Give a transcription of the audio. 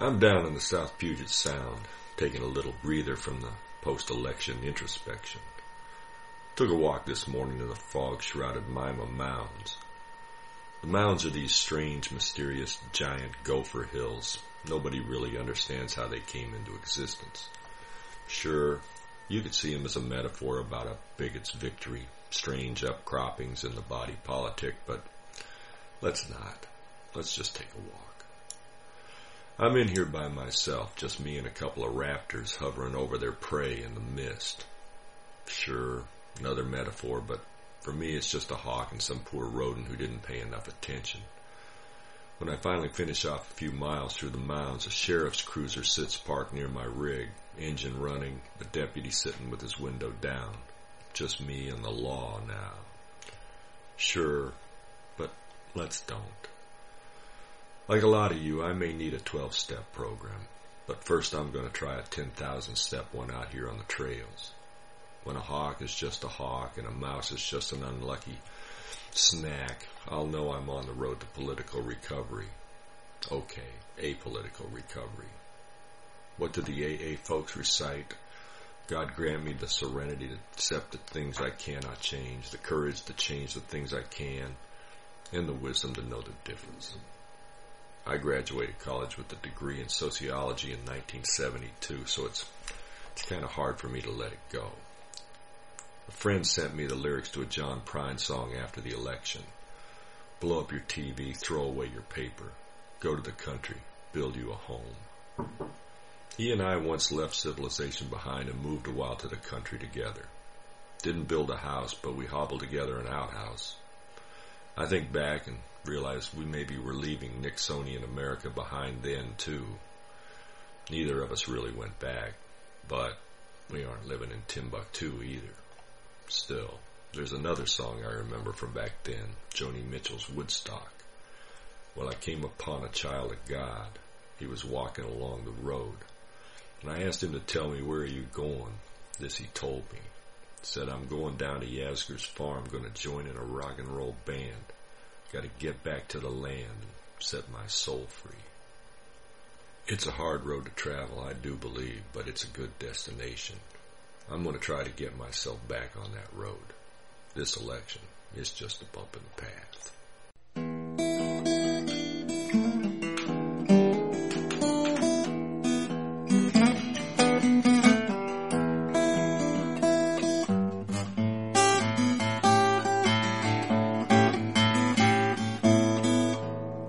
I'm down in the South Puget Sound, taking a little breather from the post-election introspection. Took a walk this morning to the fog-shrouded Mima Mounds. The mounds are these strange, mysterious, giant gopher hills. Nobody really understands how they came into existence. Sure, you could see them as a metaphor about a bigot's victory, strange upcroppings in the body politic, but let's not. Let's just take a walk. I'm in here by myself, just me and a couple of raptors hovering over their prey in the mist. Sure, another metaphor, but for me it's just a hawk and some poor rodent who didn't pay enough attention. When I finally finish off a few miles through the mounds, a sheriff's cruiser sits parked near my rig, engine running, the deputy sitting with his window down. Just me and the law now. Sure, but let's don't. Like a lot of you, I may need a 12-step program, but first I'm going to try a 10,000-step one out here on the trails. When a hawk is just a hawk and a mouse is just an unlucky snack, I'll know I'm on the road to political recovery. Okay, apolitical recovery. What do the AA folks recite? God grant me the serenity to accept the things I cannot change, the courage to change the things I can, and the wisdom to know the difference. I graduated college with a degree in sociology in 1972, so it's kind of hard for me to let it go. A friend sent me the lyrics to a John Prine song after the election. Blow up your TV, throw away your paper, go to the country, build you a home. He and I once left civilization behind and moved a while to the country together. Didn't build a house, but we hobbled together an outhouse. I think back and realize we maybe were leaving Nixonian America behind then, too. Neither of us really went back, but we aren't living in Timbuktu either. Still, there's another song I remember from back then, Joni Mitchell's Woodstock. Well, I came upon a child of God. He was walking along the road, and I asked him to tell me, where are you going? This he told me. Said, I'm going down to Yasgur's farm, going to join in a rock and roll band. Got to get back to the land and set my soul free. It's a hard road to travel, I do believe, but it's a good destination. I'm going to try to get myself back on that road. This election is just a bump in the path.